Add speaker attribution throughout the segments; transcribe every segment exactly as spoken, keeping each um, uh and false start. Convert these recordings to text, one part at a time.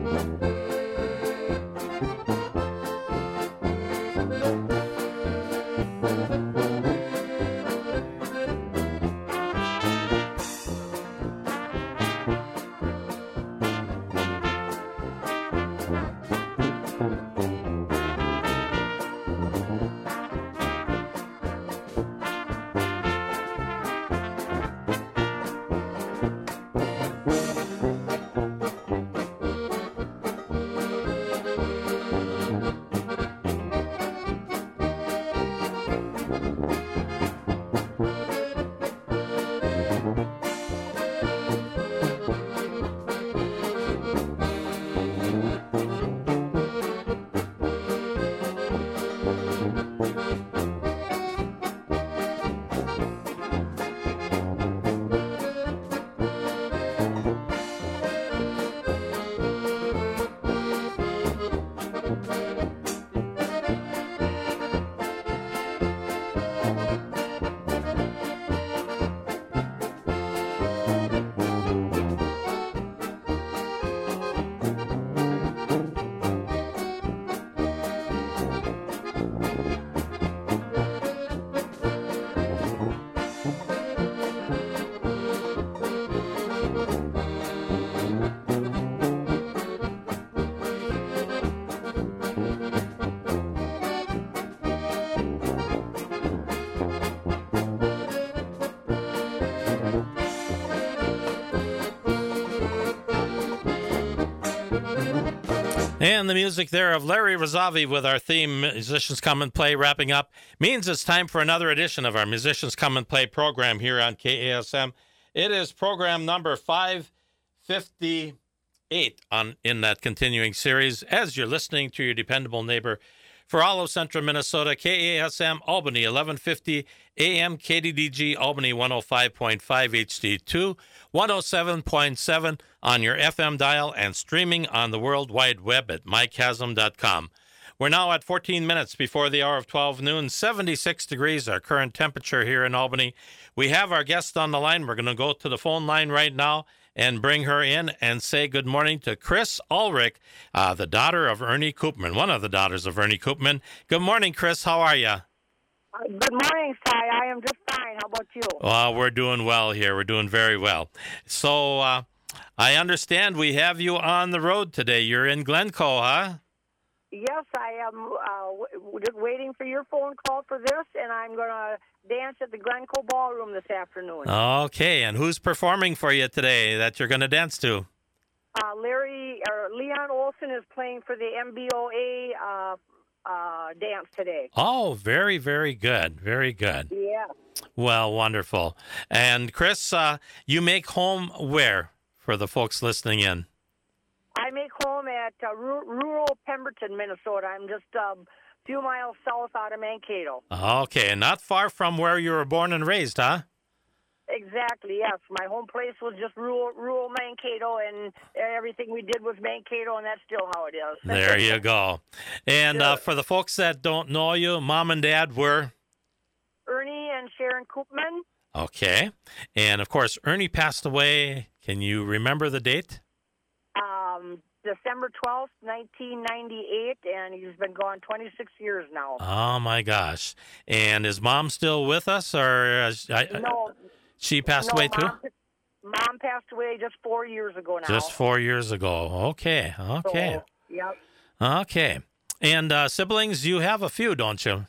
Speaker 1: And the music there of Larry Razavi with our theme, Musicians Come and Play, wrapping up, means it's time for another edition of our Musicians Come and Play program here on K A S M. It is program number five fifty-eight on in that continuing series, as you're listening to your dependable neighbor for all of central Minnesota, K A S M Albany, eleven fifty A M, K D D G Albany, one oh five point five H D two, one oh seven point seven on your F M dial, and streaming on the World Wide Web at my chasm dot com. We're now at fourteen minutes before the hour of twelve noon, seventy-six degrees, our current temperature here in Albany. We have our guest on the line. We're going to go to the phone line right now and bring her in and say good morning to Chris Ulrich, uh, the daughter of Ernie Koopman, one of the daughters of Ernie Koopman. Good morning, Chris. How are you?
Speaker 2: Uh, good morning, Cy. I am just fine. How about you?
Speaker 1: Well, we're doing well here. We're doing very well. So uh, I understand we have you on the road today. You're in Glencoe, huh?
Speaker 2: Yes, I am uh, w- just waiting for your phone call for this, and I'm going to dance at the Glencoe Ballroom this afternoon.
Speaker 1: Okay, and who's performing for you today that you're going to dance to?
Speaker 2: Uh, Larry or Leon Olson is playing for the M B O A uh, uh, dance today.
Speaker 1: Oh, very, very good. Very good.
Speaker 2: Yeah.
Speaker 1: Well, wonderful. And Chris, uh, you make home where for the folks listening in?
Speaker 2: I make home at uh, r- rural Pemberton, Minnesota. I'm just a um, few miles south out of Mankato.
Speaker 1: Okay, not far from where you were born and raised, huh?
Speaker 2: Exactly, yes. My home place was just rural, rural Mankato, and everything we did was Mankato, and that's still how it is.
Speaker 1: There you go. And
Speaker 2: sure.
Speaker 1: uh, for the folks that don't know you, Mom and Dad were?
Speaker 2: Ernie and Sharon Koopman.
Speaker 1: Okay. And, of course, Ernie passed away. Can you remember the date?
Speaker 2: Um, December twelfth, nineteen ninety-eight, and he's been gone twenty-six years now.
Speaker 1: Oh, my gosh. And is Mom still with us, or uh, I,
Speaker 2: no,
Speaker 1: she passed
Speaker 2: no,
Speaker 1: away too?
Speaker 2: Mom, Mom passed away just four years ago now.
Speaker 1: Just four years ago. Okay, okay.
Speaker 2: So, yep.
Speaker 1: Okay. And uh, siblings, you have a few, don't you?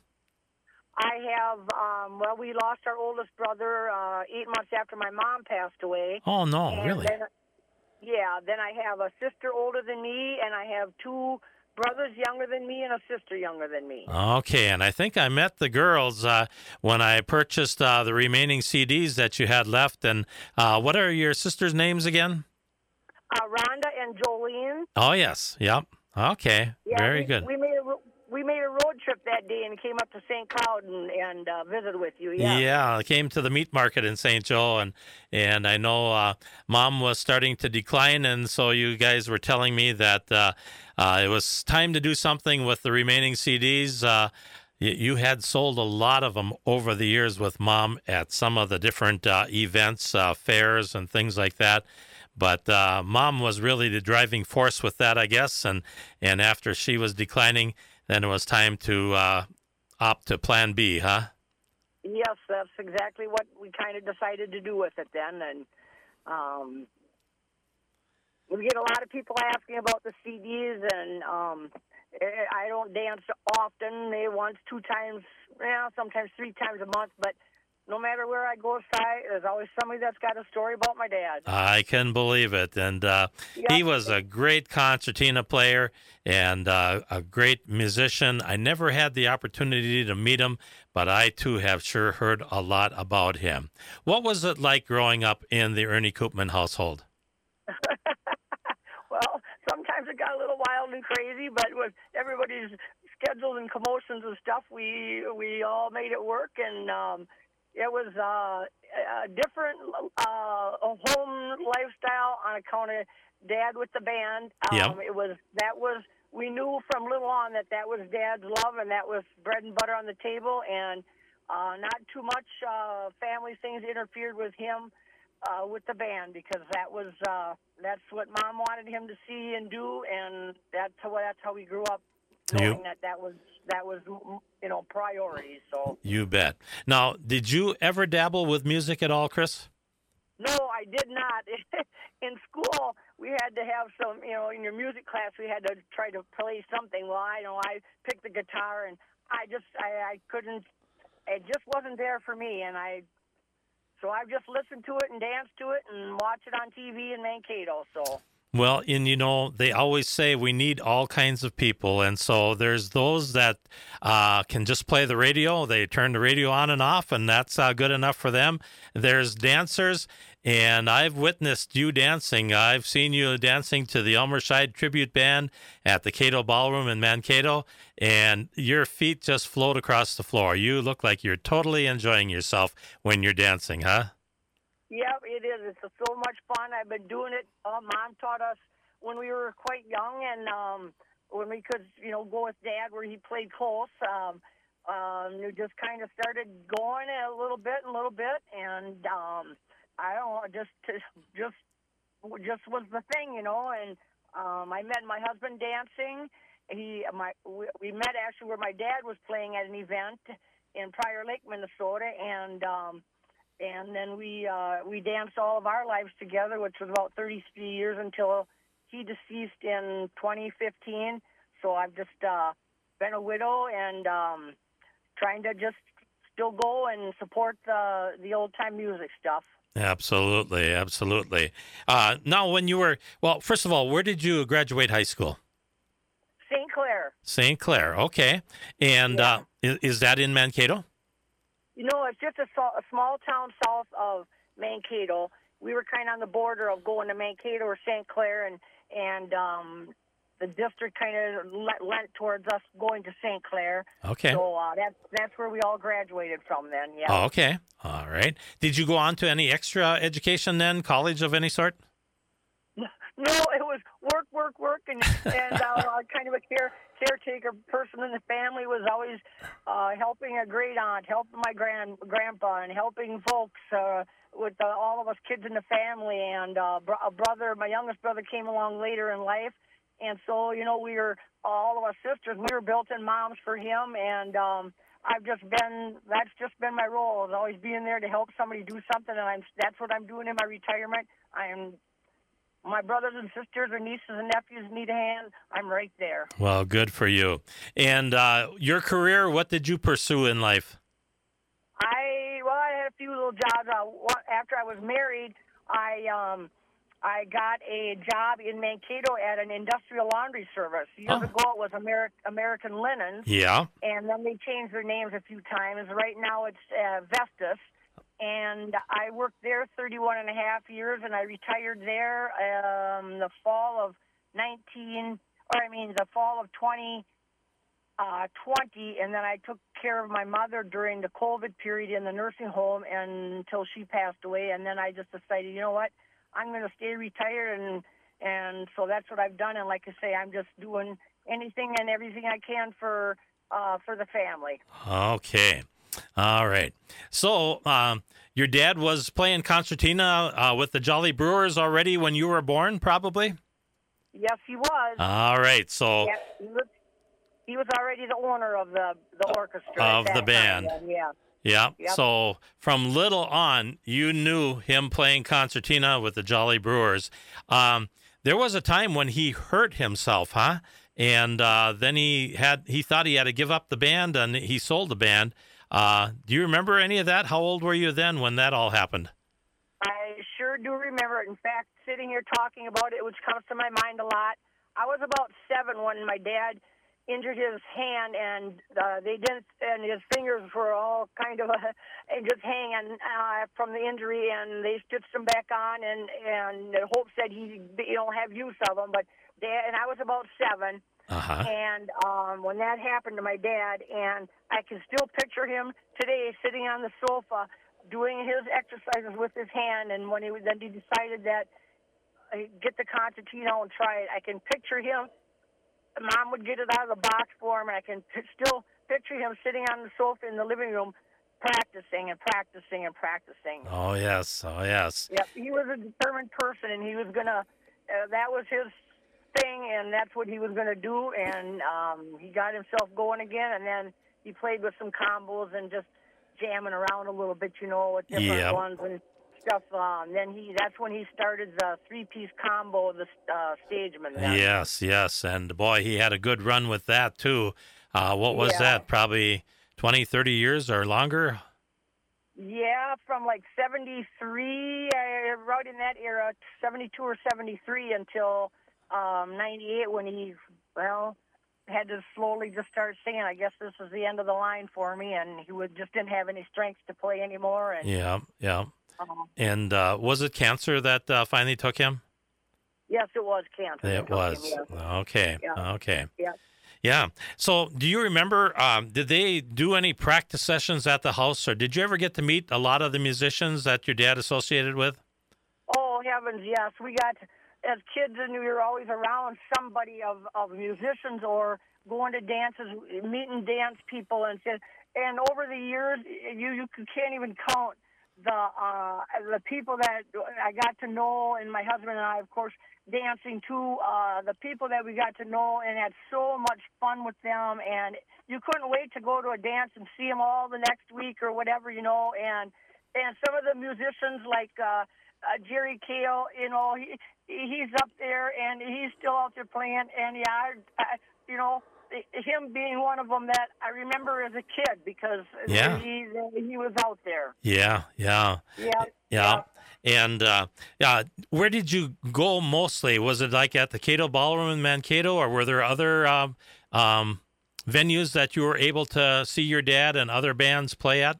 Speaker 2: I have, um, well, we lost our oldest brother uh, eight months after my mom passed away.
Speaker 1: Oh, no,
Speaker 2: and
Speaker 1: really?
Speaker 2: Then, yeah, then I have a sister older than me, and I have two brothers younger than me and a sister younger than me.
Speaker 1: Okay, and I think I met the girls uh, when I purchased uh, the remaining C Ds that you had left. And uh, what are your sisters' names again?
Speaker 2: Uh, Rhonda and Jolene.
Speaker 1: Oh, yes. Yep. Okay.
Speaker 2: Yeah,
Speaker 1: Very
Speaker 2: we,
Speaker 1: good.
Speaker 2: We made, a, we made a road trip that day and came up to Saint Cloud and, and uh, visited with you. Yeah.
Speaker 1: Yeah, I came to the meat market in Saint Joe, and and I know uh, Mom was starting to decline, and so you guys were telling me that uh, uh, it was time to do something with the remaining C Ds. Uh, you, you had sold a lot of them over the years with Mom at some of the different uh, events, uh, fairs, and things like that. But uh, Mom was really the driving force with that, I guess. And, and after she was declining, then it was time to uh, opt to Plan B, huh?
Speaker 2: Yes, that's exactly what we kind of decided to do with it then. And um, we get a lot of people asking about the C Ds, and um, I don't dance often. Maybe once, two times, yeah, sometimes three times a month. But no matter where I go, there's always somebody that's got a story about my dad.
Speaker 1: I can believe it. And uh,
Speaker 2: Yep.
Speaker 1: he was a great concertina player and uh, a great musician. I never had the opportunity to meet him, but I, too, have sure heard a lot about him. What was it like growing up in the Ernie Koopman household?
Speaker 2: Well, sometimes it got a little wild and crazy, but with everybody's schedules and commotions and stuff, we we all made it work, and um, it was uh, a different uh, home lifestyle on account of Dad with the band. Um,
Speaker 1: Yeah.
Speaker 2: It was that was we knew from little on that that was Dad's love, and that was bread and butter on the table, and uh, not too much uh, family things interfered with him. Uh, with the band, because that was uh, that's what Mom wanted him to see and do, and that's how that's how we grew up, knowing
Speaker 1: You-
Speaker 2: that that was that was you know priority. So
Speaker 1: You bet. Now, did you ever dabble with music at all, Chris?
Speaker 2: no, I did not. In school, we had to have some, you know, in your music class, we had to try to play something. Well, I know I picked the guitar, and I just I, I couldn't. It just wasn't there for me, and I. So I've just listened to it and danced to it and watched it on T V in Mankato. So.
Speaker 1: Well, and you know, they always say we need all kinds of people. And so there's those that uh, can just play the radio. They turn the radio on and off, and that's uh, good enough for them. There's dancers, and I've witnessed you dancing. I've seen you dancing to the Elmer Scheid Tribute Band at the Cato Ballroom in Mankato, and your feet just float across the floor. You look like you're totally enjoying yourself when you're dancing, huh?
Speaker 2: Yeah, it is. It's so much fun. I've been doing it. Uh, Mom taught us when we were quite young, and um, when we could, you know, go with Dad where he played close. Um, um, we just kind of started going a little bit, and a little bit, and um, I don't know, just just just was the thing, you know. And um, I met my husband dancing. He, my, we, we met actually where my dad was playing at an event in Prior Lake, Minnesota, and. Um, And then we uh, we danced all of our lives together, which was about thirty-three years until he deceased in twenty fifteen. So I've just uh, been a widow and um, trying to just still go and support the the old time music stuff.
Speaker 1: Absolutely, absolutely. Uh, now, when you were, well, first of all, where did you graduate high school?
Speaker 2: Saint Clair.
Speaker 1: Saint Clair, okay. And
Speaker 2: Yeah.
Speaker 1: uh, is, is that in Mankato?
Speaker 2: You know, it's just a, a small town south of Mankato. We were kind of on the border of going to Mankato or Saint Clair, and and um, the district kind of lent towards us going to Saint Clair.
Speaker 1: Okay.
Speaker 2: So uh, that's that's where we all graduated from then. Yeah.
Speaker 1: Oh, okay. All right. Did you go on to any extra education then, college of any sort?
Speaker 2: No, it was work, work, work, and and uh, kind of a care caretaker person in the family. Was always uh, helping a great aunt, helping my grand grandpa, and helping folks uh, with uh, all of us kids in the family. And uh, br- a brother, my youngest brother, came along later in life, and so you know we were all of us sisters. We were built-in moms for him, and um, I've just been that's just been my role, is always being there to help somebody do something, and I'm that's what I'm doing in my retirement. I am. My brothers and sisters or nieces and nephews need a hand, I'm right there.
Speaker 1: Well, good for you. And uh, your career, what did you pursue in life?
Speaker 2: I well, I had a few little jobs. Uh, after I was married, I um, I got a job in Mankato at an industrial laundry service. Years
Speaker 1: Oh.
Speaker 2: ago, it was Ameri- American Linens,
Speaker 1: Yeah.
Speaker 2: and then they changed their names a few times. Right now, it's uh, Vestas. And I worked there thirty-one and a half years, and I retired there um, the fall of nineteen, or I mean the fall of twenty twenty, and then I took care of my mother during the COVID period in the nursing home and until she passed away, and then I just decided, you know what, I'm going to stay retired, and and so that's what I've done, and like I say, I'm just doing anything and everything I can for uh, for the family.
Speaker 1: Okay. All right. So um, your dad was playing concertina uh, with the Jolly Brewers already when you were born, probably?
Speaker 2: Yes, he was.
Speaker 1: All right. So
Speaker 2: Yeah, he was, he was already the owner of the, the orchestra.
Speaker 1: of
Speaker 2: at
Speaker 1: the
Speaker 2: that
Speaker 1: band.
Speaker 2: time, yeah.
Speaker 1: Yeah.
Speaker 2: Yep.
Speaker 1: So from little on, you knew him playing concertina with the Jolly Brewers. Um, there was a time when he hurt himself, huh? And uh, then he had he thought he had to give up the band, and he sold the band. Uh, do you remember any of that? How old were you then when that all happened?
Speaker 2: I sure do remember it. In fact, sitting here talking about it, which comes to my mind a lot, I was about seven when my dad injured his hand, and uh, they didn't, and his fingers were all kind of uh, just hanging uh, from the injury, and they stitched them back on, and and the hopes that he, you know, have use of them. But dad, and I was about seven,
Speaker 1: Uh-huh.
Speaker 2: and um, when that happened to my dad, and I can still picture him today sitting on the sofa doing his exercises with his hand, and when he then he decided that uh, get the concertina and try it, I can picture him. Mom would get it out of the box for him, and I can p- still picture him sitting on the sofa in the living room practicing and practicing and practicing.
Speaker 1: Oh, yes. Oh, yes.
Speaker 2: Yep, he was a determined person, and he was going to, uh, that was his thing, and that's what he was going to do, and um, he got himself going again, and then he played with some combos and just jamming around a little bit, you know, with different
Speaker 1: Yep.
Speaker 2: ones and stuff. Um, then he, that's when he started the three-piece combo, the uh, Stageman. Then.
Speaker 1: Yes, yes. And boy, he had a good run with that, too. Uh, what was
Speaker 2: Yeah.
Speaker 1: that? Probably twenty, thirty years or longer?
Speaker 2: Yeah, from like seventy-three, uh, right in that era, seventy-two or seventy-three until um, ninety-eight when he, well, had to slowly just start saying, I guess this is the end of the line for me, and he would just didn't have any strength to play anymore. And
Speaker 1: Yeah, yeah.
Speaker 2: um,
Speaker 1: And uh, was it cancer that uh, finally took him?
Speaker 2: yes, it was cancer.
Speaker 1: It was.
Speaker 2: Him, yes.
Speaker 1: Okay,
Speaker 2: Yeah.
Speaker 1: okay.
Speaker 2: Yeah.
Speaker 1: Yeah. So do you remember, um, did they do any practice sessions at the house, or did you ever get to meet a lot of the musicians that your dad associated with?
Speaker 2: Oh, heavens, yes. We got, as kids, and we were always around somebody of, of musicians or going to dances, meeting dance people. And and over the years, you, you can't even count the uh, the people that I got to know, and my husband and I, of course, dancing too, uh, the people that we got to know and had so much fun with them. And you couldn't wait to go to a dance and see them all the next week or whatever, you know. And, and some of the musicians like... Uh, Uh, Jerry Kale, you know, he he's up there and he's still out there playing. And yeah, I, I, you know, him being one of them that I remember as a kid because
Speaker 1: Yeah.
Speaker 2: he he was out there.
Speaker 1: Yeah, yeah.
Speaker 2: Yeah,
Speaker 1: Yeah. And uh, yeah, where did you go mostly? Was it like at the Cato Ballroom in Mankato, or were there other um, um, venues that you were able to see your dad and other bands play at?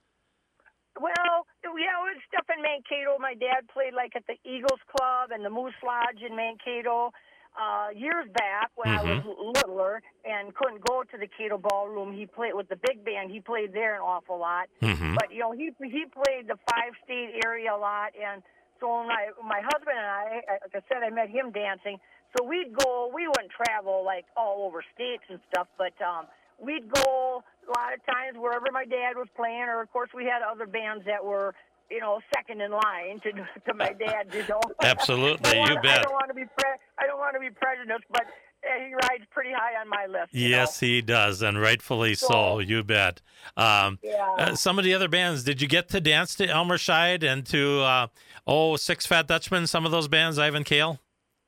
Speaker 2: Well, yeah, it was stuff in Mankato. My dad played like at the Eagles Club and the Moose Lodge in Mankato uh, years back when
Speaker 1: Mm-hmm.
Speaker 2: I was littler and couldn't go to the Cato Ballroom. He played with the big band. He played there an awful lot.
Speaker 1: Mm-hmm.
Speaker 2: But, you know, he he played the five-state area a lot. And so my, my husband and I, like I said, I met him dancing. So we'd go, we wouldn't travel like all over states and stuff, but um, we'd go a lot of times wherever my dad was playing, or of course we had other bands that were, you know, second in line to to my dad. You know,
Speaker 1: Absolutely,
Speaker 2: I don't
Speaker 1: you
Speaker 2: wanna-
Speaker 1: bet.
Speaker 2: I don't want to be pre- I don't want to be prejudiced, but uh, he rides pretty high on my list. you
Speaker 1: Yes,
Speaker 2: know.
Speaker 1: he does, and rightfully so.
Speaker 2: So-
Speaker 1: You bet. Um,
Speaker 2: Yeah.
Speaker 1: uh, some of the other bands, did you get to dance to Elmer Scheid and to uh, oh Six Fat Dutchmen? Some of those bands, Ivan Kale.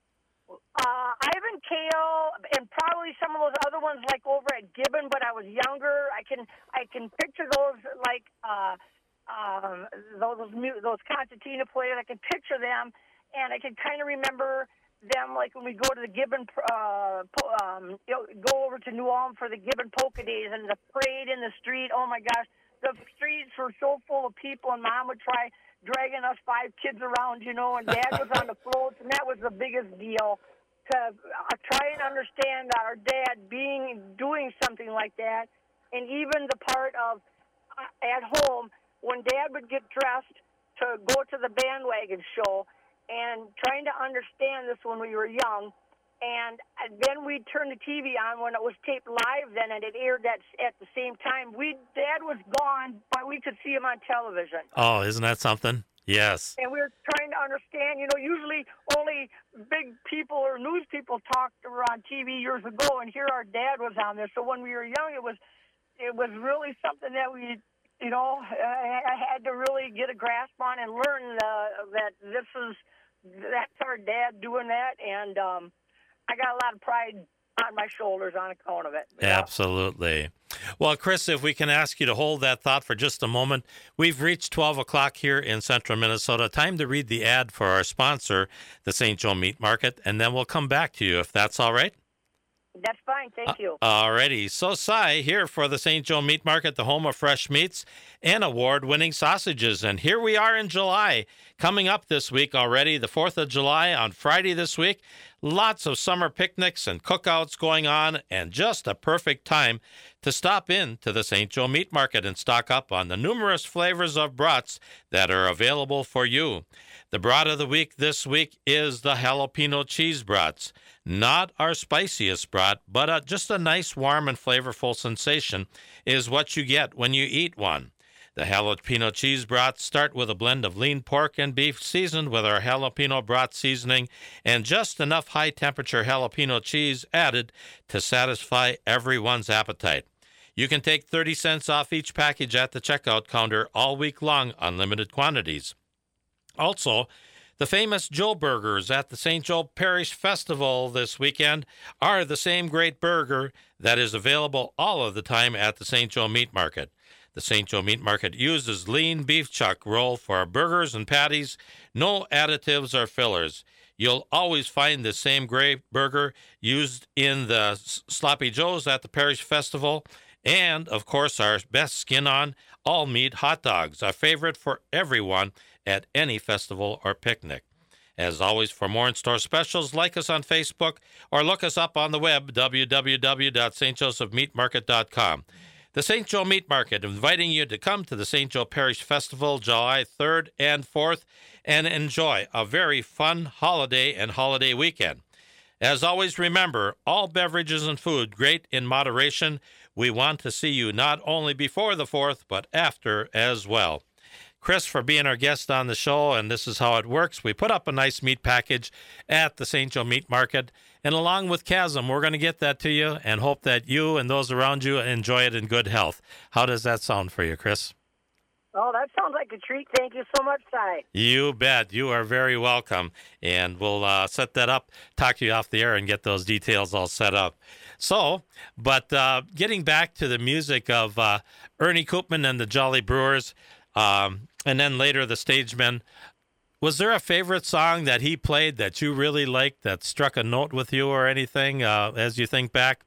Speaker 2: Uh, Ivan Kale and probably some of those other ones like over at Gibbon, but I was younger. I can I can picture those like uh, um, those mu- those concertina players. I can picture them, and I can kind of remember them like when we go to the Gibbon, uh, po- um, you know, go over to New Ulm for the Gibbon Polka Days and the parade in the street. Oh my gosh, the streets were so full of people, and Mom would try dragging us five kids around, you know, and Dad was on the floats, and that was the biggest deal. To uh, try and understand our dad being doing something like that, and even the part of uh, at home when Dad would get dressed to go to the bandwagon show, and trying to understand this when we were young, And then we'd turn the T V on when it was taped live then, and it aired that at the same time. We Dad was gone, but we could see him on television.
Speaker 1: Oh, isn't that something? Yes.
Speaker 2: And we were trying to understand, you know, usually only big people or news people talked were on T V years ago, and here our dad was on there. So when we were young, it was it was really something that we, you know, I had to really get a grasp on and learn uh, that this is, that's our dad doing that, and um, I got a lot of pride on my shoulders on account of it. Yeah.
Speaker 1: Absolutely. Well, Chris, if we can ask you to hold that thought for just a moment. We've reached twelve o'clock here in central Minnesota. Time to read the ad for our sponsor, the Saint Joe Meat Market, and then we'll come back to you if that's all right.
Speaker 2: That's fine. Thank you.
Speaker 1: Uh, all righty. So, Cy, here for the Saint Joe Meat Market, the home of fresh meats and award-winning sausages. And here we are in July. Coming up this week already, the fourth of July on Friday this week. Lots of summer picnics and cookouts going on, and just a perfect time to stop in to the Saint Joe Meat Market and stock up on the numerous flavors of brats that are available for you. The brat of the week this week is the jalapeno cheese brats. Not our spiciest brat, but a, just a nice, warm, and flavorful sensation is what you get when you eat one. The jalapeno cheese brats start with a blend of lean pork and beef seasoned with our jalapeno brat seasoning and just enough high-temperature jalapeno cheese added to satisfy everyone's appetite. You can take thirty cents off each package at the checkout counter all week long, unlimited quantities. Also, the famous Joe Burgers at the Saint Joe Parish Festival this weekend are the same great burger that is available all of the time at the Saint Joe Meat Market. The Saint Joe Meat Market uses lean beef chuck roll for our burgers and patties, no additives or fillers. You'll always find the same great burger used in the Sloppy Joes at the Parish Festival, and, of course, our best skin-on, all-meat hot dogs, a favorite for everyone at any festival or picnic. As always, for more in-store specials, like us on Facebook or look us up on the web, w w w dot st joseph meat market dot com. The Saint Joe Meat Market, inviting you to come to the Saint Joe Parish Festival July third and fourth and enjoy a very fun holiday and holiday weekend. As always, remember, all beverages and food great in moderation. We want to see you not only before the fourth, but after as well. Chris, for being our guest on the show, and this is how it works. We put up a nice meat package at the Saint Joe Meat Market, and along with Chasm, we're going to get that to you and hope that you and those around you enjoy it in good health. How does that sound for you, Chris?
Speaker 2: Oh, that sounds like a treat. Thank you so much, Cy.
Speaker 1: You bet. You are very welcome, and we'll uh, set that up, talk to you off the air, and get those details all set up. So, but uh, getting back to the music of uh, Ernie Koopman and the Jolly Brewers, um, and then later the Stagemen, was there a favorite song that he played that you really liked that struck a note with you or anything uh, as you think back?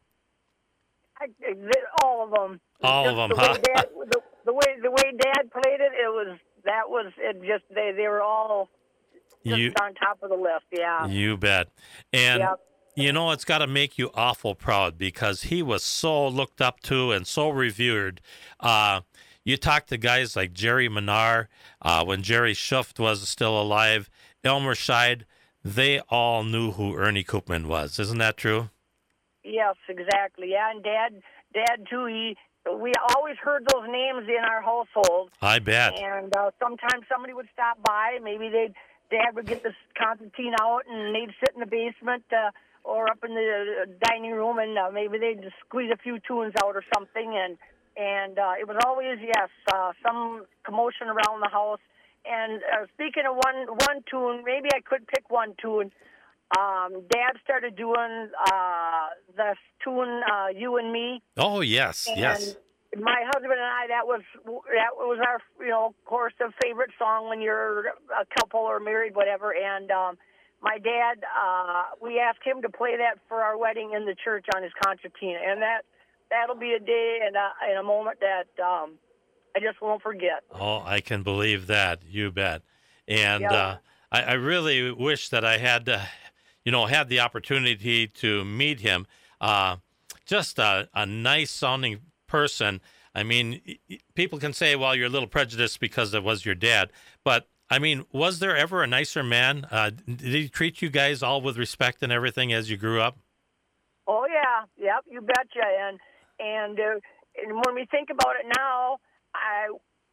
Speaker 2: I, all of them.
Speaker 1: All
Speaker 2: just
Speaker 1: of them,
Speaker 2: the
Speaker 1: huh?
Speaker 2: Way Dad, the, the way the way Dad played it, it was that was it. Just they they were all just
Speaker 1: you,
Speaker 2: on top of the list. Yeah.
Speaker 1: You bet. And
Speaker 2: Yep.
Speaker 1: you know, it's got to make you awful proud because he was so looked up to and so revered. Uh, you talk to guys like Jerry Menard, uh, when Jerry Schuft was still alive, Elmer Scheid, they all knew who Ernie Koopman was. Isn't that true?
Speaker 2: Yes, exactly. Yeah, and Dad, Dad too. He, we always heard those names in our household.
Speaker 1: I bet.
Speaker 2: And uh, sometimes somebody would stop by. Maybe they'd Dad would get the concertina out, and they'd sit in the basement uh, or up in the dining room, and uh, maybe they'd just squeeze a few tunes out or something. And and uh, it was always yes, uh, some commotion around the house. And uh, speaking of one one tune, maybe I could pick one tune. Um, Dad started doing uh, the tune uh, "You and Me."
Speaker 1: Oh yes,
Speaker 2: and
Speaker 1: yes.
Speaker 2: My husband and I, that was that was our, you know, of course, a favorite song when you're a couple or married, whatever. And um, my dad, uh, we asked him to play that for our wedding in the church on his concertina, and that that'll be a day and a, and a moment that um, I just won't forget.
Speaker 1: Oh, I can believe that. You bet. And
Speaker 2: Yeah.
Speaker 1: uh, I, I really wish that I had, uh, you know, had the opportunity to meet him. Uh, just a, a nice sounding person. I mean, people can say, well, you're a little prejudiced because it was your dad, but I mean, was there ever a nicer man? Uh, did he treat you guys all with respect and everything as you grew up?
Speaker 2: Oh yeah, yep, you betcha. And and uh, and when we think about it now, I,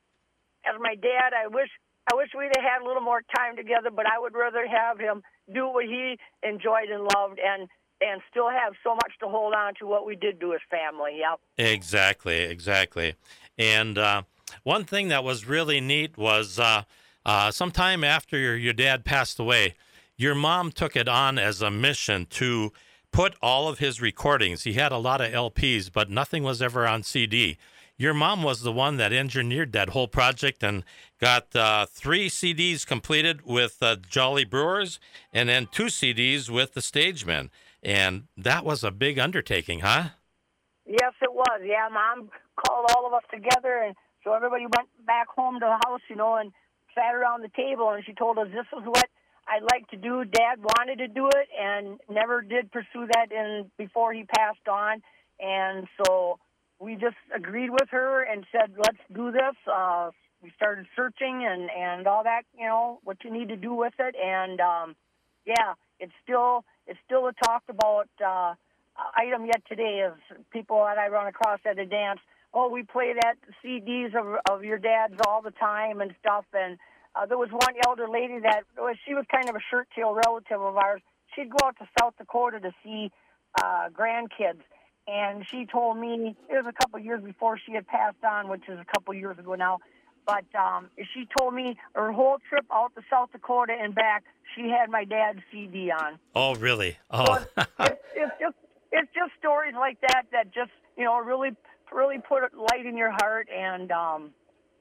Speaker 2: as my dad, I wish I wish we'd have had a little more time together. But I would rather have him do what he enjoyed and loved, and and still have so much to hold on to what we did to his family. Yep.
Speaker 1: Exactly, exactly. And uh, one thing that was really neat was uh, uh, sometime after your, your dad passed away, your mom took it on as a mission to put all of his recordings. He had a lot of L Ps, but nothing was ever on C D. Your mom was the one that engineered that whole project and got uh, three C Ds completed with uh, Jolly Brewers and then two C Ds with the Stagemen. And that was a big undertaking, huh?
Speaker 2: Yes, it was. Yeah, Mom called all of us together, and so everybody went back home to the house, you know, and sat around the table, and she told us this is what I'd like to do. Dad wanted to do it and never did pursue that in before he passed on, and so we just agreed with her and said, let's do this. Uh, we started searching and, and all that, you know, what you need to do with it, and um, yeah, it's still it's still a talked about uh, item yet today. Is people that I run across at a dance. Oh, we play that C Ds of of your dad's all the time and stuff. And uh, there was one elder lady that was she was kind of a shirt tail relative of ours. She'd go out to South Dakota to see uh, grandkids, and she told me it was a couple of years before she had passed on, which is a couple of years ago now. But um, she told me her whole trip out to South Dakota and back, she had my dad's C D on.
Speaker 1: Oh, really? Oh,
Speaker 2: so it's, it's, it's just it's just stories like that that just you know really really put a light in your heart and um,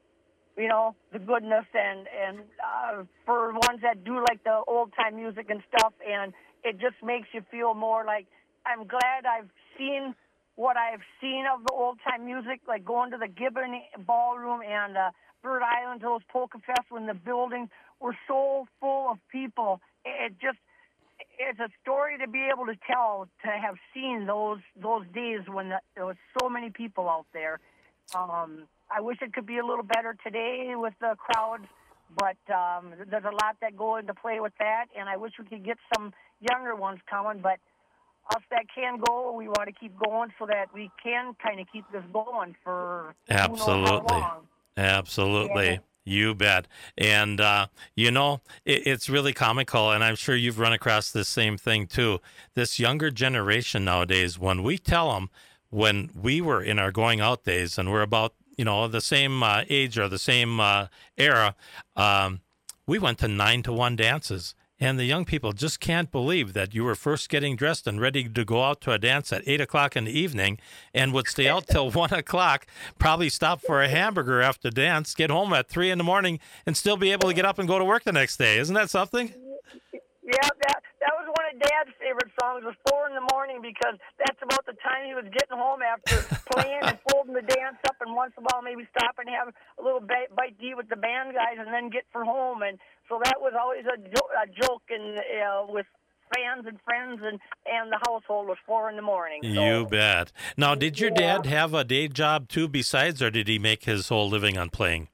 Speaker 2: you know the goodness and and uh, for ones that do like the old time music and stuff, and it just makes you feel more like I'm glad I've seen what I've seen of the old time music, like going to the Gibbon Ballroom and uh, Bird Island, those Polka Fest, when the buildings were so full of people. It just, it's a story to be able to tell, to have seen those those days when the, there was so many people out there. Um, I wish it could be a little better today with the crowds, but um, there's a lot that go into play with that, and I wish we could get some younger ones coming, but us that can go, we want to keep going so that we can kind of keep this going for
Speaker 1: absolutely,
Speaker 2: who knows how long.
Speaker 1: Absolutely. Yeah. You bet. And, uh, you know, it, it's really comical, and I'm sure you've run across this same thing, too. This younger generation nowadays, when we tell them when we were in our going out days and we're about, you know, the same uh, age or the same uh, era, um, we went to nine to one dances. And the young people just can't believe that you were first getting dressed and ready to go out to a dance at eight o'clock in the evening and would stay out till one o'clock, probably stop for a hamburger after dance, get home at three in the morning, and still be able to get up and go to work the next day. Isn't that something?
Speaker 2: Yeah, that that was one of Dad's favorite songs. It was four in the morning because that's about the time he was getting home after playing and folding the dance up, and once in a while maybe stop and have a little bite, bite to eat with the band guys, and then get for home. And so that was always a, jo- a joke, and uh, with fans and friends, and, and the household was four in the morning. So.
Speaker 1: You bet. Now, did your
Speaker 2: Yeah.
Speaker 1: dad have a day job too besides, or did he make his whole living on playing?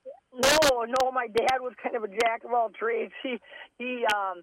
Speaker 2: No, no, my dad was kind of a jack of all trades. He he um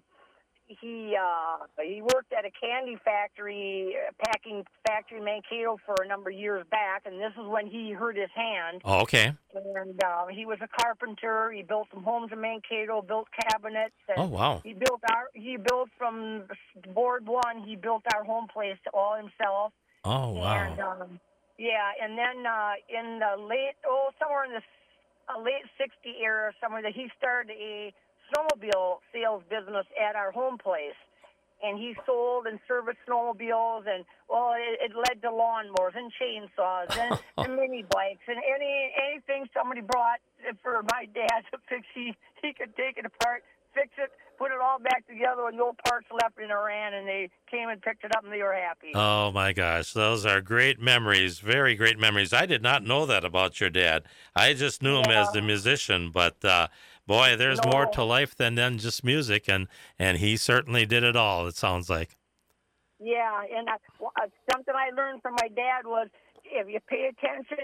Speaker 2: he uh he worked at a candy factory, uh, packing factory in Mankato for a number of years back, and this is when he hurt his hand.
Speaker 1: Oh, okay.
Speaker 2: And uh, he was a carpenter. He built some homes in Mankato, built cabinets. And
Speaker 1: Oh, wow.
Speaker 2: He built our he built from board one. He built our home place all himself.
Speaker 1: Oh, wow.
Speaker 2: And um, yeah, and then uh, in the late oh somewhere in the uh, late sixties era, somewhere that he started a snowmobile sales business at our home place, and he sold and serviced snowmobiles, and well, it, it led to lawnmowers and chainsaws and, and mini bikes and any anything somebody brought for my dad to fix. He he could take it apart, fix it, put it all back together, and no parts left in Iran, and they came and picked it up, and they were happy.
Speaker 1: Oh, my gosh. Those are great memories, very great memories. I did not know that about your dad. I just knew him
Speaker 2: Yeah.
Speaker 1: as the musician, but uh, boy, there's
Speaker 2: No.
Speaker 1: more to life than, than just music, and, and he certainly did it all, it sounds like.
Speaker 2: Yeah, and I, uh, something I learned from my dad was if you pay attention,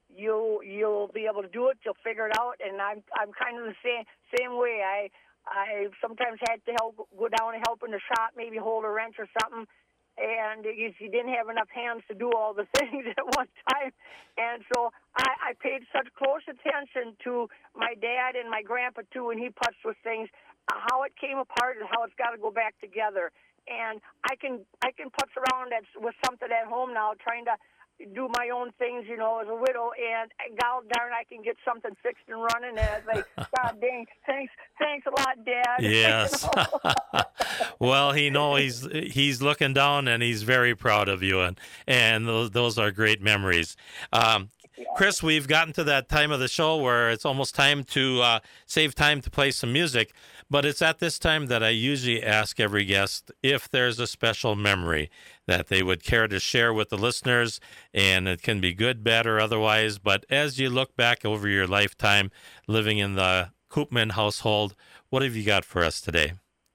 Speaker 2: you you'll be able to do it. You'll figure it out. And I'm I'm kind of the same same way. I I sometimes had to help go down and help in the shop, maybe hold a wrench or something. And you, you didn't have enough hands to do all the things at one time. And so I, I paid such close attention to my dad and my grandpa, too, when he putzed with things, how it came apart and how it's got to go back together. And I can I can putz around at, with something at home now, trying to do my own things, you know, as a widow, and God darn, I can get something fixed and running. And it's like, God dang, thanks, thanks a lot, Dad.
Speaker 1: Yes. Well, he know he's he's looking down, and he's very proud of you, and and those those are great memories. Um, Chris, we've gotten to that time of the show where it's almost time to uh, save time to play some music, but it's at this time that I usually ask every guest if there's a special memory that they would care to share with the listeners, and it can be good, bad, or otherwise. But as you look back over your lifetime living in the Koopman household, what have you got for us today?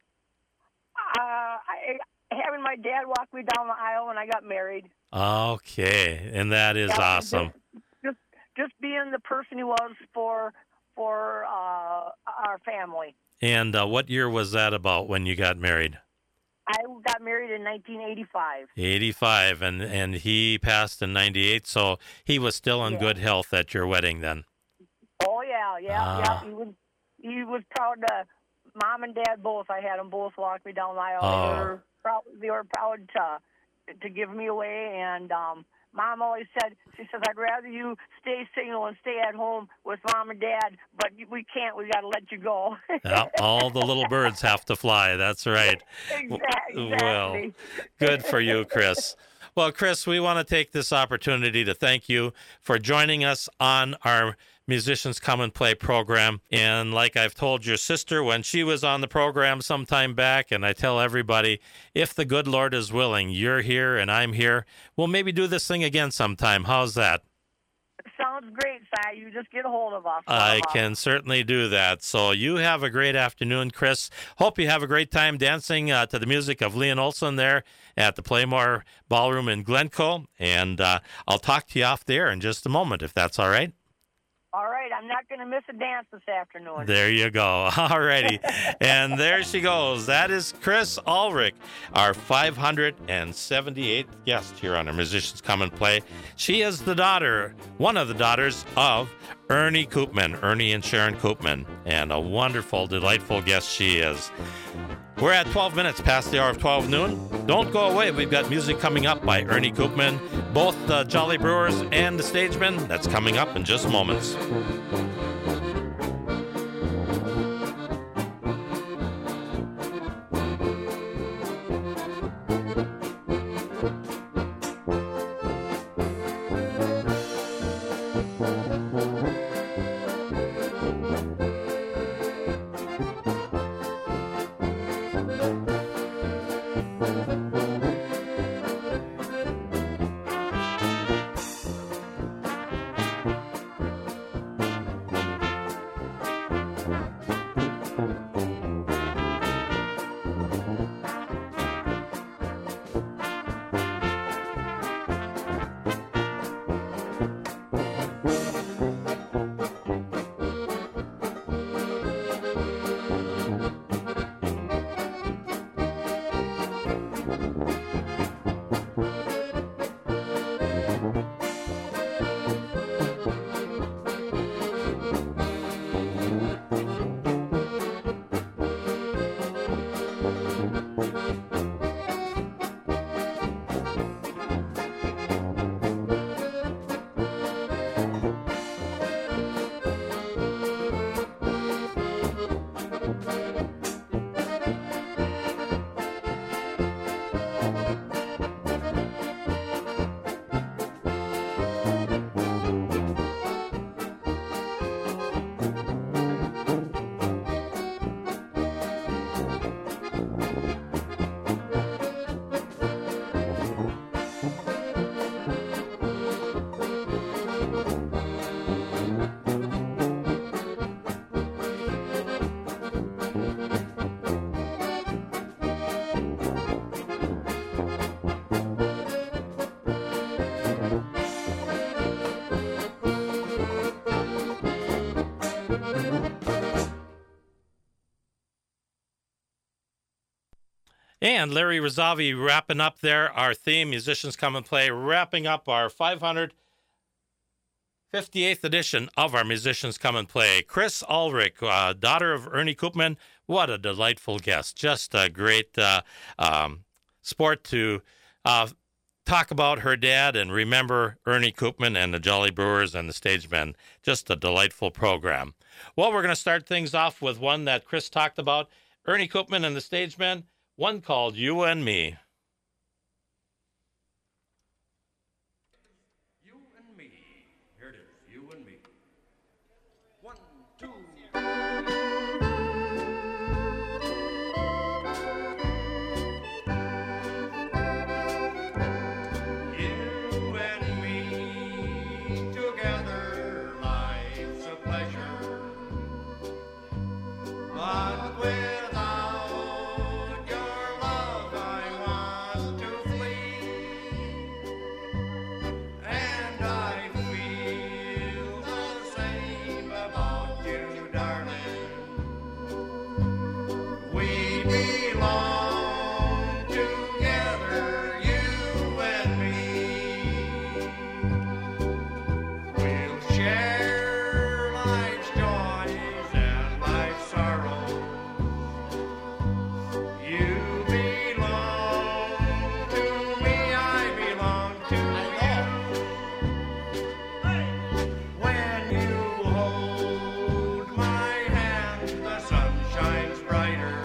Speaker 2: Uh, I, having my dad walk me down the aisle when I got married.
Speaker 1: Okay, and that is
Speaker 2: Yeah,
Speaker 1: awesome.
Speaker 2: Just, just being the person he was for for uh, our family.
Speaker 1: And uh, what year was that about when you got married?
Speaker 2: I got married in nineteen eighty-five.
Speaker 1: eighty-five, and, and he passed in ninety-eight, so he was still in
Speaker 2: Yeah.
Speaker 1: good health at your wedding then.
Speaker 2: Oh yeah, yeah,
Speaker 1: Ah.
Speaker 2: yeah. He was he was proud to. Mom and Dad both. I had them both walk me down the aisle.
Speaker 1: Oh.
Speaker 2: They were proud. They were proud to to give me away. And um, Mom always said, she says, I'd rather you stay single and stay at home with Mom and Dad, but we can't. We got to let you go.
Speaker 1: Yeah, all the little birds have to fly. That's right.
Speaker 2: Exactly.
Speaker 1: Well, good for you, Chris. Well, Chris, we want to take this opportunity to thank you for joining us on our Musicians Come and Play program. And like I've told your sister when she was on the program some time back, and I tell everybody, if the good Lord is willing, you're here and I'm here, we'll maybe do this thing again sometime. How's that?
Speaker 2: Sounds great, Si. You just get a hold of us.
Speaker 1: I can certainly do that. So you have a great afternoon, Chris. Hope you have a great time dancing uh, to the music of Leon Olson there at the Playmore Ballroom in Glencoe. And uh, I'll talk to you off there in just a moment, if that's all right.
Speaker 2: All right. I'm not going to miss a dance this afternoon.
Speaker 1: There you go. All righty. And there she goes. That is Chris Ulrich, our five hundred seventy-eighth guest here on our Musicians Come and Play. She is the daughter, one of the daughters of Ernie Koopman, Ernie and Sharon Koopman, and a wonderful, delightful guest she is. We're at twelve minutes past the hour of twelve noon. Don't go away. We've got music coming up by Ernie Koopman, both the Jolly Brewers and the Stagemen. That's coming up in just moments. And Larry Razavi wrapping up there our theme, Musicians Come and Play, wrapping up our five hundred fifty-eighth edition of our Musicians Come and Play. Chris Ulrich, uh, daughter of Ernie Koopman, what a delightful guest. Just a great uh, um, sport to uh, talk about her dad and remember Ernie Koopman and the Jolly Brewers and the Stagemen. Just a delightful program. Well, we're going to start things off with one that Chris talked about, Ernie Koopman and the Stagemen, one called You and Me.
Speaker 3: You and me. Here it is, you and me. One, two. You and me together, life's a pleasure. But without your love, I want to flee. And I feel the same about you, darling. We belong together, you and me. We'll share life's joys and life's sorrows. You belong to me, I belong to you. When you hold my hand, the sun shines brighter.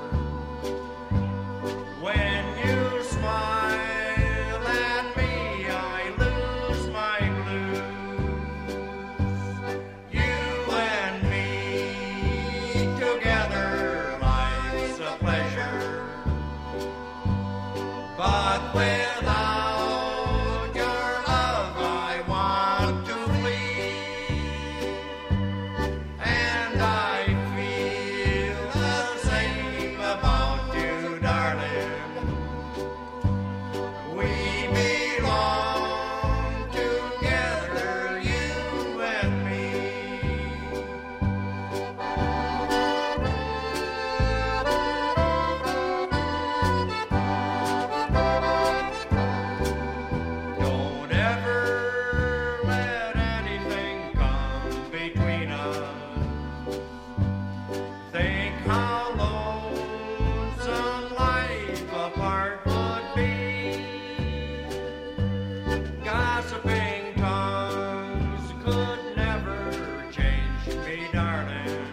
Speaker 3: When you smile at me, I lose my blues. You and me together, life's a pleasure. But without your love, I want to flee. And I feel the same about you, darling. We belong together, you and me. Don't ever let anything come between us. Think how lonesome life apart would be. Gossiping tongues could never change me, darling.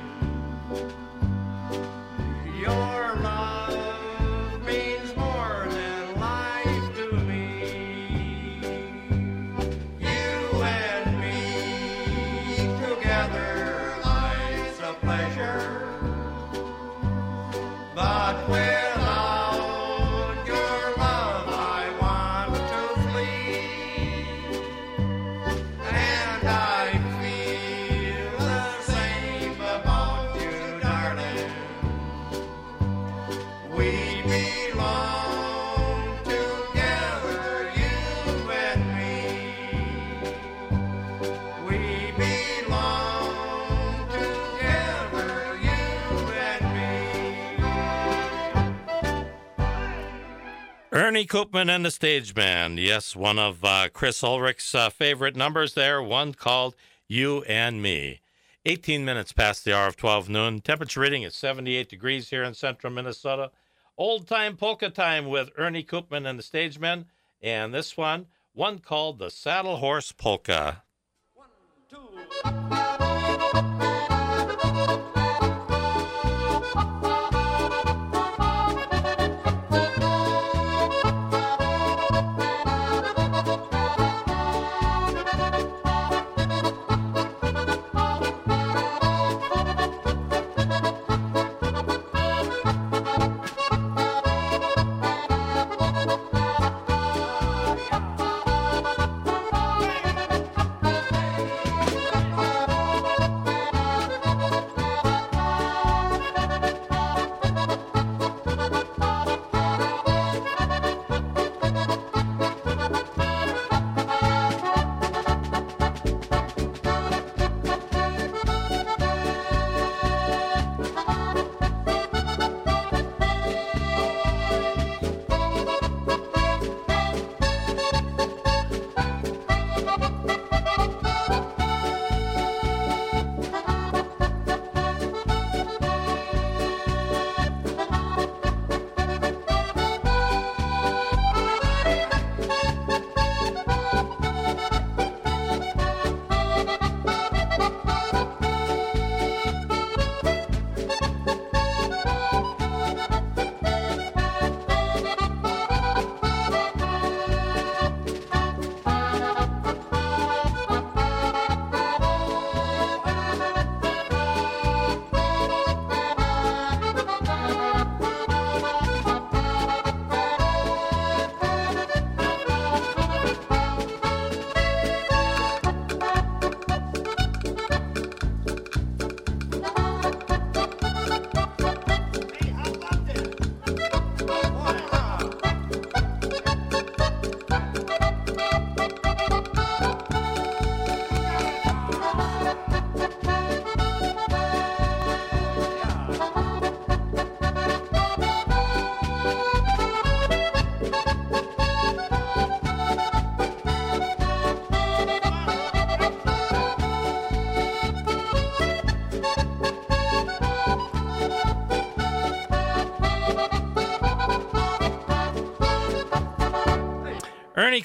Speaker 3: Your love means more than life to me. You and me together, life's a pleasure. But without your love, I want to flee. And I feel the same about you, darling. We belong together, you and me. We belong together, you and me.
Speaker 1: Ernie Koopman and the Stagemen. Yes, one of uh, Chris Ulrich's uh, favorite numbers there, one called You and Me. eighteen minutes past the hour of twelve noon. Temperature reading is seventy-eight degrees here in central Minnesota. Old time polka time with Ernie Koopman and the Stagemen. And this one, one called the Saddle Horse Polka.
Speaker 3: One, two.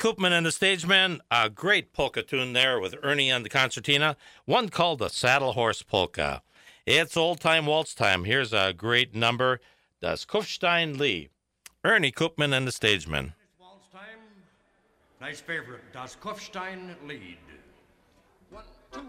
Speaker 1: Koopman and the Stagemen, a great polka tune there with Ernie and the concertina, one called the Saddle Horse Polka. It's old-time waltz time. Here's a great number, Das Kufstein Lee. Ernie Koopman and the Stagemen.
Speaker 3: Waltz time. Nice favorite, Das Kufstein Lied. One, two.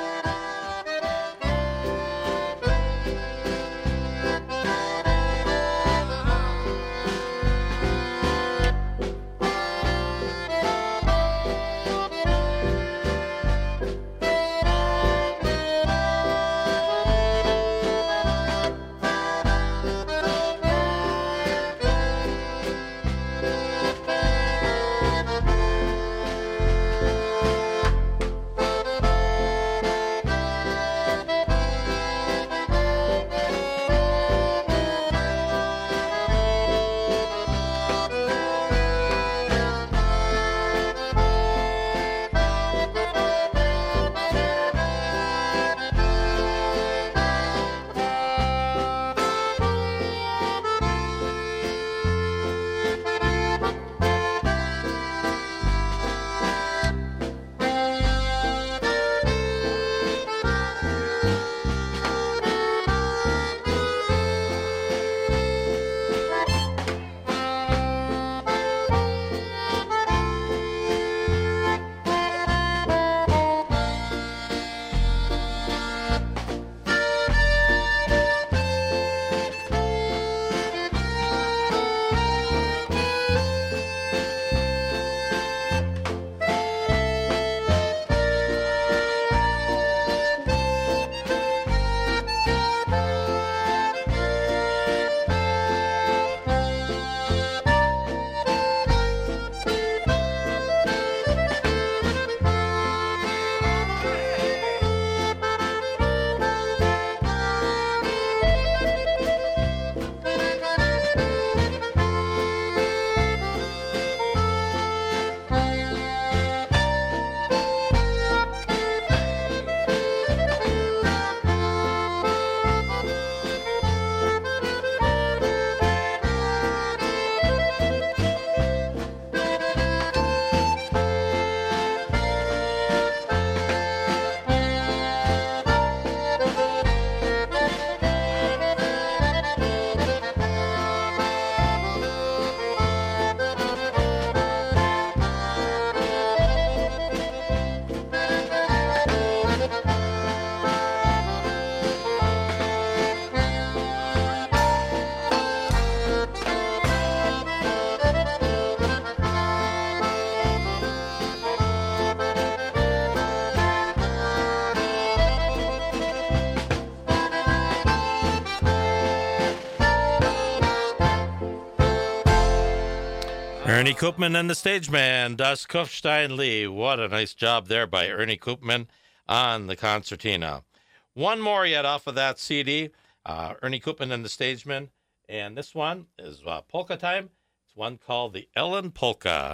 Speaker 1: Ernie Koopman and the Stageman, Das Kufstein Lee. What a nice job there by Ernie Koopman on the concertina. One more yet off of that C D, uh, Ernie Koopman and the Stageman. And this one is uh, polka time. It's one called the Ellen Polka.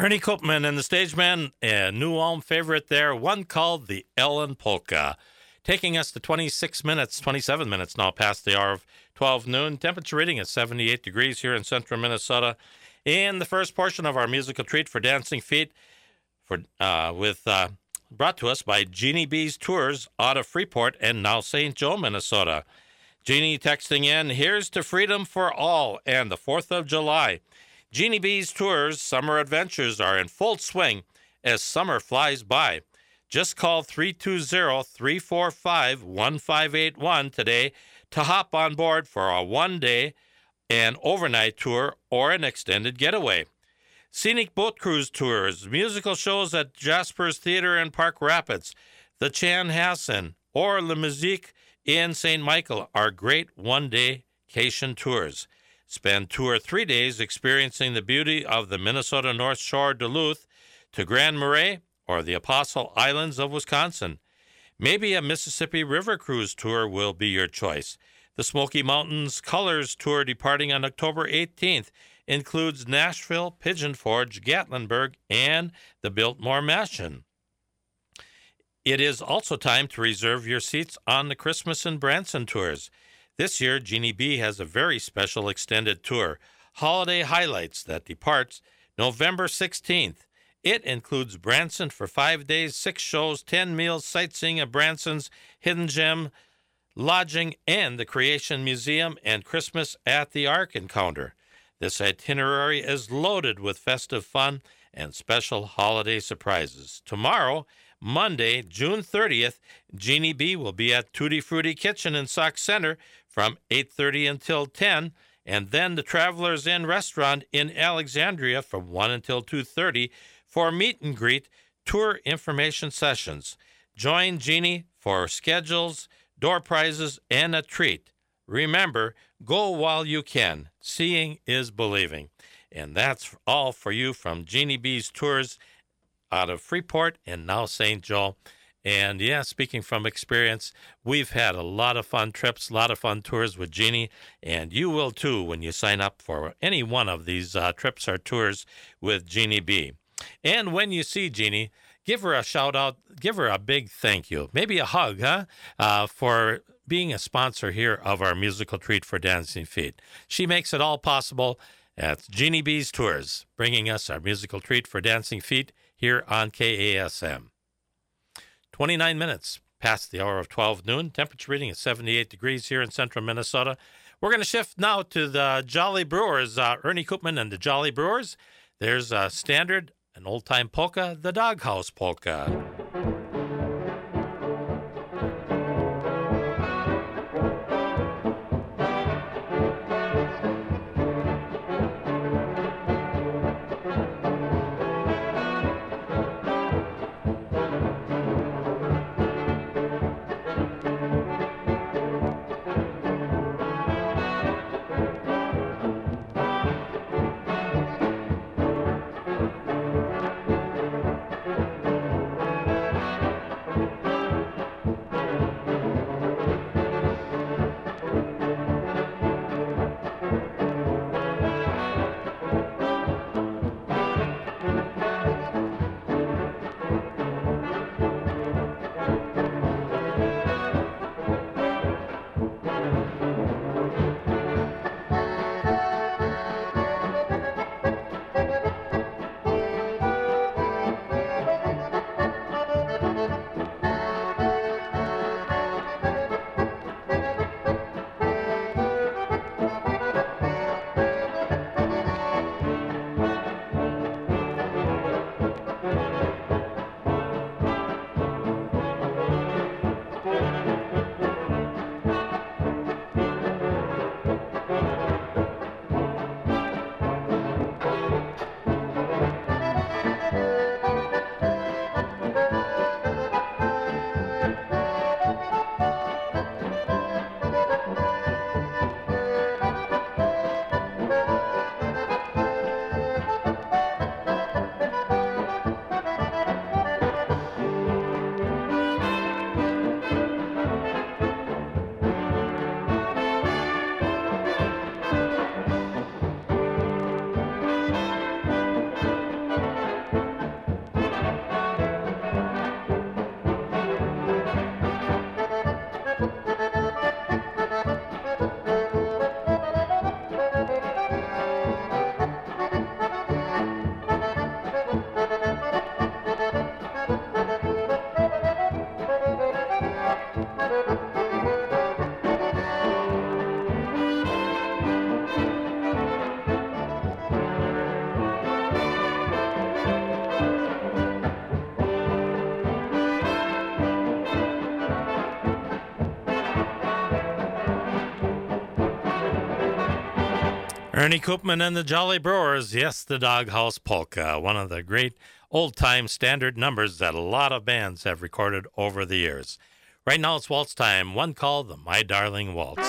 Speaker 1: Ernie Koopman and the Stageman, a New Ulm favorite there, one called the Ellen Polka. Taking us to twenty-six minutes, twenty-seven minutes now past the hour of twelve noon. Temperature reading at seventy-eight degrees here in central Minnesota. In the first portion of our musical treat for Dancing Feet, for uh, with uh, brought to us by Jeannie B's Tours out of Freeport and now Saint Joe, Minnesota. Jeannie texting in, here's to freedom for all and the fourth of July. Jeannie B's Tours summer adventures are in full swing as summer flies by. Just call three two zero, three four five, one five eight one today to hop on board for a one-day and overnight tour or an extended getaway. Scenic boat cruise tours, musical shows at Jasper's Theater in Park Rapids, the Chanhassen, or La Musique in Saint Michael are great one-day vacation tours. Spend two or three days experiencing the beauty of the Minnesota North Shore, Duluth, to Grand Marais or the Apostle Islands of Wisconsin. Maybe a Mississippi River cruise tour will be your choice. The Smoky Mountains Colors Tour departing on October eighteenth includes Nashville, Pigeon Forge, Gatlinburg, and the Biltmore Mansion. It is also time to reserve your seats on the Christmas and Branson tours. This year, Jeannie B has a very special extended tour, Holiday Highlights, that departs November sixteenth. It includes Branson for five days, six shows, ten meals, sightseeing at Branson's Hidden Gem, lodging, and the Creation Museum, and Christmas at the Ark Encounter. This itinerary is loaded with festive fun and special holiday surprises. Tomorrow, Monday, June thirtieth, Jeannie B will be at Tutti Frutti Kitchen in Sauk Center from eight thirty until ten, and then the Travelers Inn Restaurant in Alexandria from one until two thirty for meet and greet tour information sessions. Join Jeannie for schedules, door prizes, and a treat. Remember, go while you can. Seeing is believing. And that's all for you from Jeannie B's Tours out of Freeport and now Saint Joe. And yeah, speaking from experience, we've had a lot of fun trips, a lot of fun tours with Jeannie, and you will too when you sign up for any one of these uh, trips or tours with Jeannie B. And when you see Jeannie, give her a shout out, give her a big thank you, maybe a hug, huh, uh, for being a sponsor here of our musical treat for Dancing Feet. She makes it all possible. That's Jeannie B's Tours, bringing us our musical treat for Dancing Feet here on K A S M. twenty-nine minutes past the hour of twelve noon. Temperature reading is seventy-eight degrees here in central Minnesota. We're going to shift now to the Jolly Brewers, uh, Ernie Koopman and the Jolly Brewers. There's a standard, an old-time polka, the Doghouse Polka. Ernie Koopman and the Jolly Brewers, yes, the Doghouse Polka, one of the great old-time standard numbers that a lot of bands have recorded over the years. Right now it's waltz time, one called the My Darling Waltz.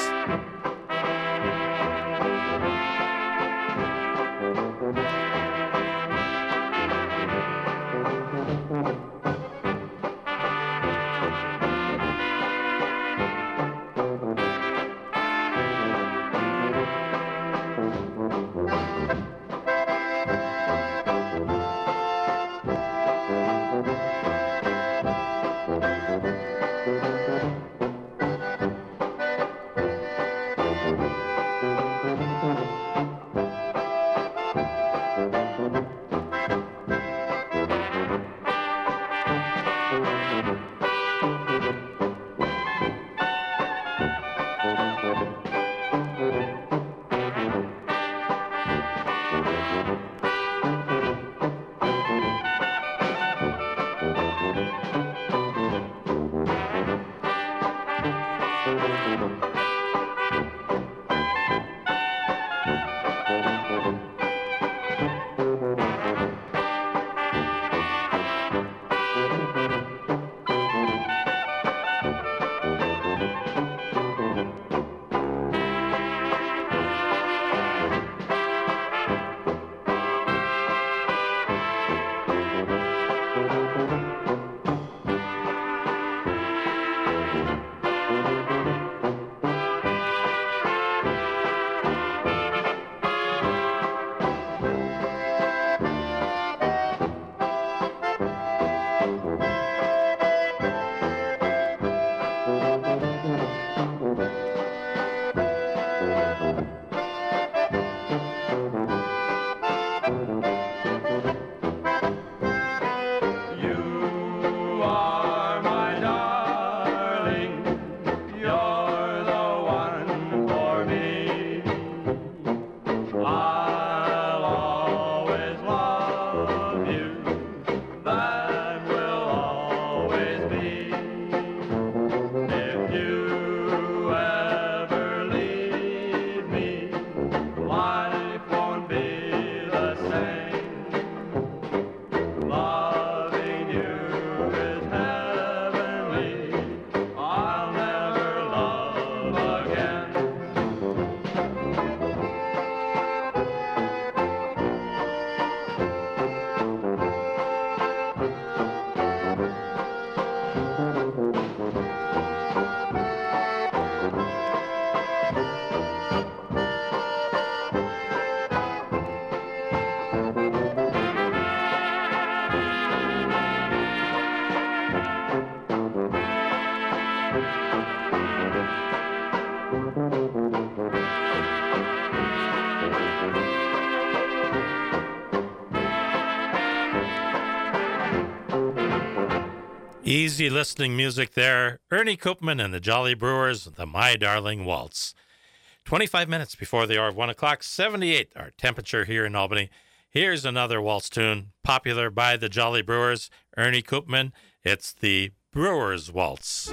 Speaker 1: Easy listening music there. Ernie Koopman and the Jolly Brewers, the My Darling Waltz. twenty-five minutes before the hour of one o'clock, seventy-eight our temperature here in Albany. Here's another waltz tune, popular by the Jolly Brewers, Ernie Koopman. It's the Brewers Waltz.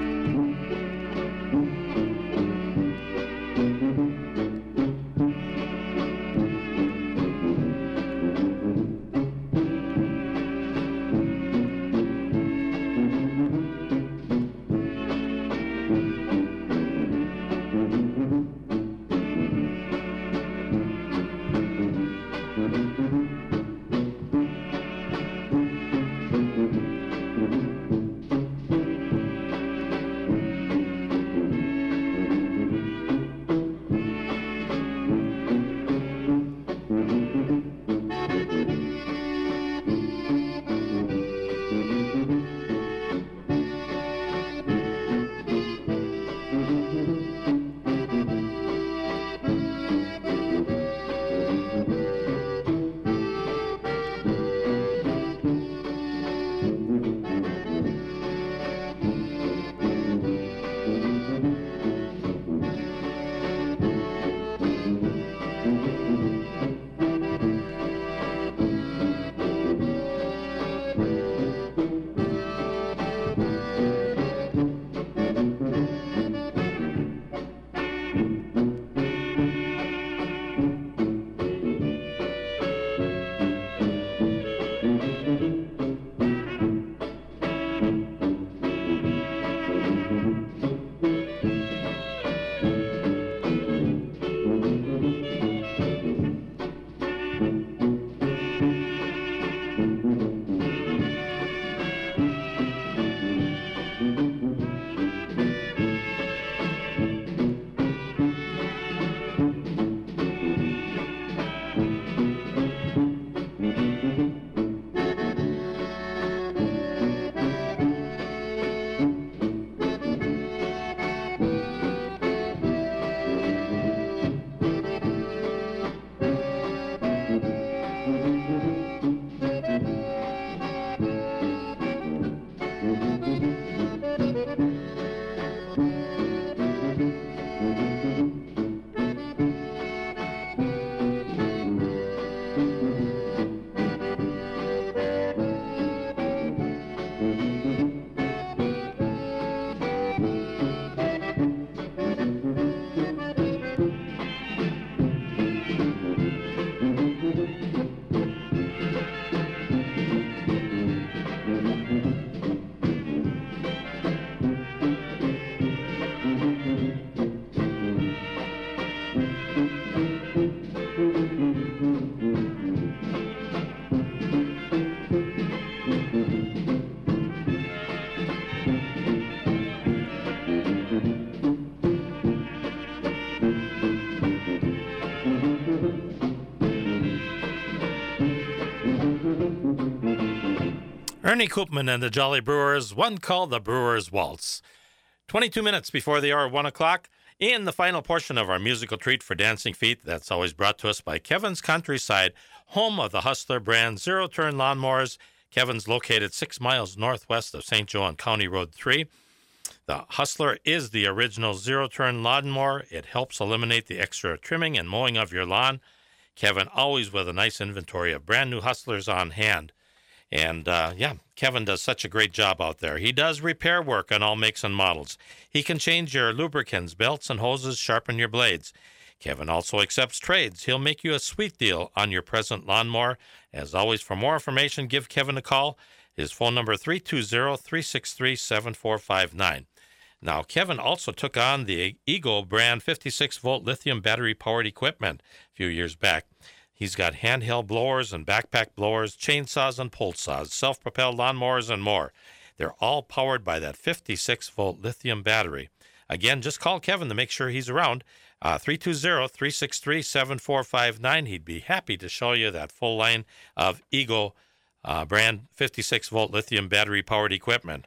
Speaker 1: Ernie Koopman and the Jolly Brewers, one called the Brewers Waltz. twenty-two minutes before the hour of one o'clock, in the final portion of our musical treat for Dancing Feet, that's always brought to us by Kevin's Countryside, home of the Hustler brand zero-turn lawnmowers. Kevin's located six miles northwest of Saint Joe on County Road three. The Hustler is the original zero-turn lawnmower. It helps eliminate the extra trimming and mowing of your lawn. Kevin always with a nice inventory of brand new Hustlers on hand. And, uh, yeah, Kevin does such a great job out there. He does repair work on all makes and models. He can change your lubricants, belts, and hoses, sharpen your blades. Kevin also accepts trades. He'll make you a sweet deal on your present lawnmower. As always, for more information, give Kevin a call. His phone number, three two zero, three six three, seven four five nine. Now, Kevin also took on the Eagle brand fifty-six volt lithium battery-powered equipment a few years back. He's got handheld blowers and backpack blowers, chainsaws and pole saws, self-propelled lawnmowers, and more. They're all powered by that fifty-six volt lithium battery. Again, just call Kevin to make sure he's around. Uh, three two zero, three six three, seven four five nine. He'd be happy to show you that full line of Eagle uh, brand fifty-six volt lithium battery-powered equipment.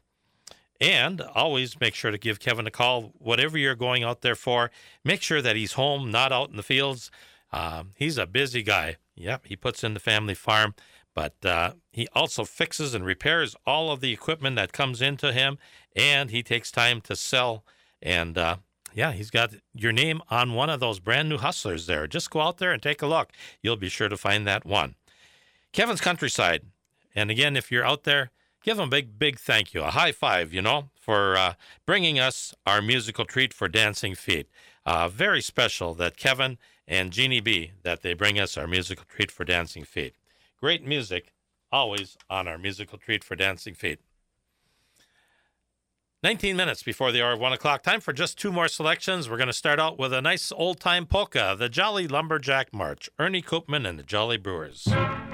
Speaker 1: And always make sure to give Kevin a call. Whatever you're going out there for, make sure that he's home, not out in the fields. Uh, he's a busy guy. Yep, he puts in the family farm, but uh, he also fixes and repairs all of the equipment that comes into him, and he takes time to sell. And, uh, yeah, he's got your name on one of those brand new Hustlers there. Just go out there and take a look. You'll be sure to find that one. Kevin's Countryside. And, again, if you're out there, give him a big, big thank you, a high five, you know, for uh, bringing us our musical treat for Dancing Feet. Uh, very special that Kevin and Jeannie B, that they bring us our musical treat for Dancing Feet. Great music, always on our musical treat for Dancing Feet. nineteen minutes before the hour of one o'clock. Time for just two more selections. We're going to start out with a nice old-time polka, the Jolly Lumberjack March, Ernie Koopman and the Jolly Brewers.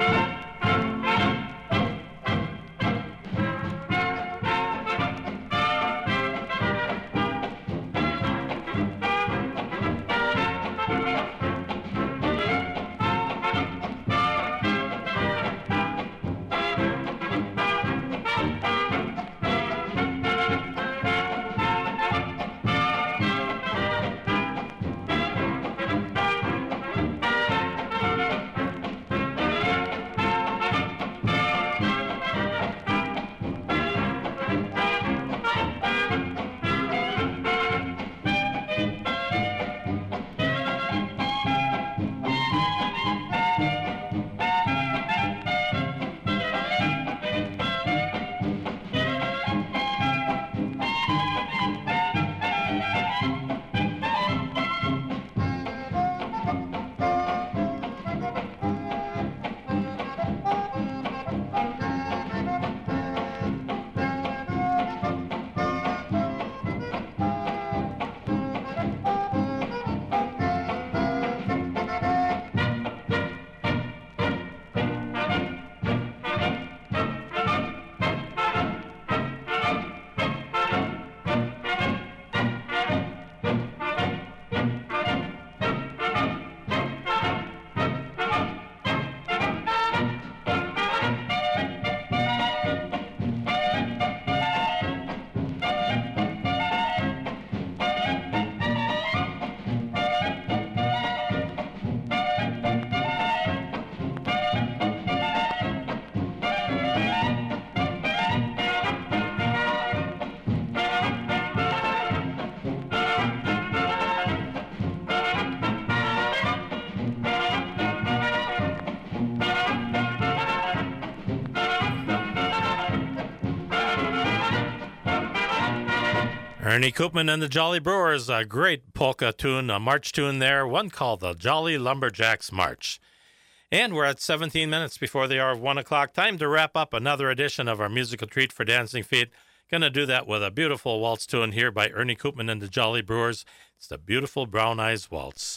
Speaker 1: Ernie Koopman and the Jolly Brewers, a great polka tune, a march tune there, one called the Jolly Lumberjacks March. And we're at seventeen minutes before the hour of one o'clock. Time to wrap up another edition of our musical treat for Dancing Feet. Going to do that with a beautiful waltz tune here by Ernie Koopman and the Jolly Brewers. It's the beautiful Brown Eyes Waltz.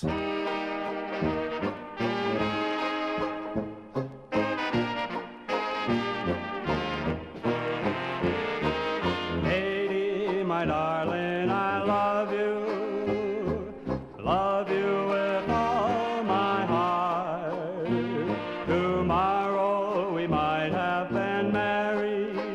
Speaker 4: Darling, I love you, love you with all my heart. Tomorrow we might have been married,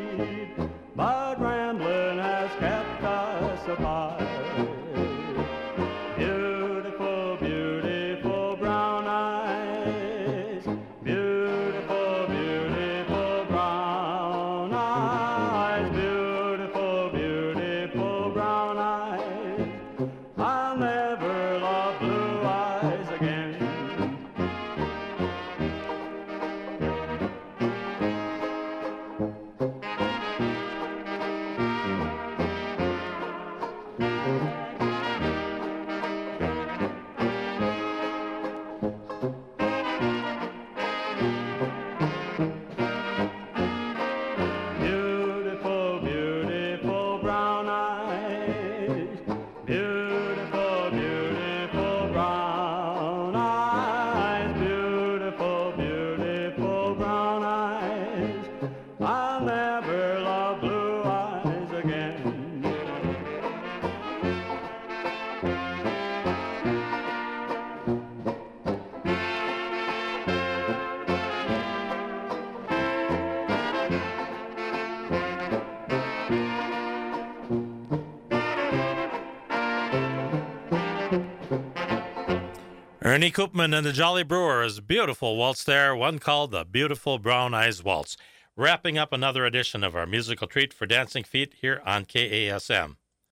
Speaker 1: Ernie Koopman and the Jolly Brewers, beautiful waltz there, one called the Beautiful Brown Eyes Waltz. Wrapping up another edition of our musical treat for dancing feet here on K A S M.